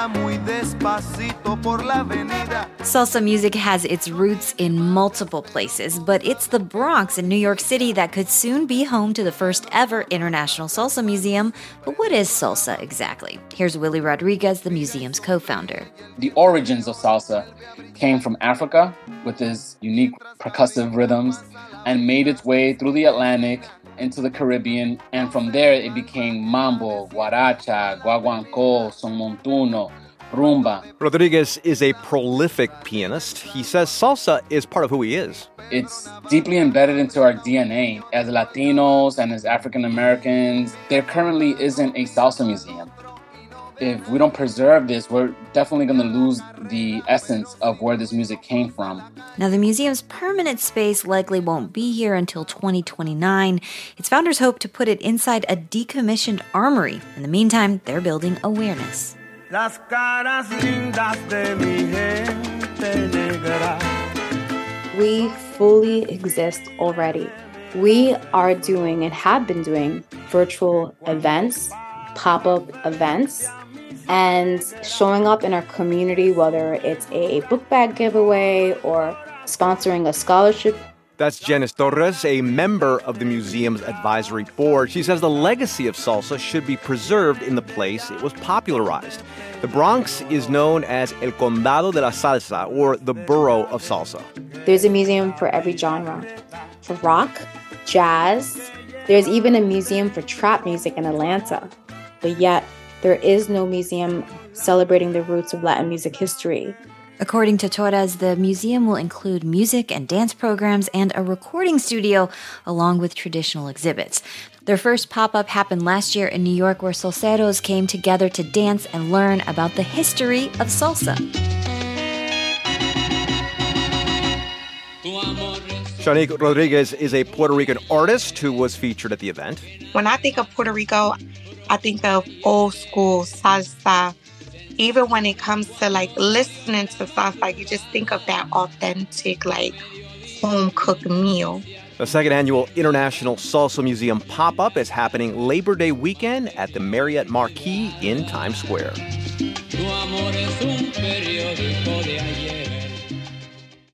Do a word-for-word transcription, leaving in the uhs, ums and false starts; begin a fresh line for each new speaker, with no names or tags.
Salsa music has its roots in multiple places, but it's the Bronx in New York City that could soon be home to the first ever International Salsa Museum. But what is salsa exactly? Here's Willie Rodriguez, the museum's co-founder.
The origins of salsa came from Africa with its unique percussive rhythms and made its way through the Atlantic into the Caribbean, and from there it became mambo, guaracha, guaguancó, son montuno, rumba.
Rodriguez is a prolific pianist. He says salsa is part of who he is.
It's deeply embedded into our D N A. As Latinos and as African Americans, there currently isn't a salsa museum. If we don't preserve this, we're definitely going to lose the essence of where this music came from.
Now, the museum's permanent space likely won't be here until twenty twenty-nine. Its founders hope to put it inside a decommissioned armory. In the meantime, they're building awareness. Las caras lindas de mi gente
negra. We fully exist already. We are doing and have been doing virtual events, pop-up events, and showing up in our community, whether it's a book bag giveaway or sponsoring a scholarship.
That's Janice Torres, a member of the museum's advisory board. She says the legacy of salsa should be preserved in the place it was popularized. The Bronx is known as El Condado de la Salsa, or the Borough of Salsa.
There's a museum for every genre, for rock, jazz. There's even a museum for trap music in Atlanta. But yet, there is no museum celebrating the roots of Latin music history.
According to Torres, the museum will include music and dance programs and a recording studio, along with traditional exhibits. Their first pop-up happened last year in New York, where salseros came together to dance and learn about the history of salsa.
Shanique Rodriguez is a Puerto Rican artist who was featured at the event.
When I think of Puerto Rico, I think of old school salsa. Even when it comes to like listening to salsa, you just think of that authentic, like home cooked meal.
The second annual International Salsa Museum pop-up is happening Labor Day weekend at the Marriott Marquis in Times Square.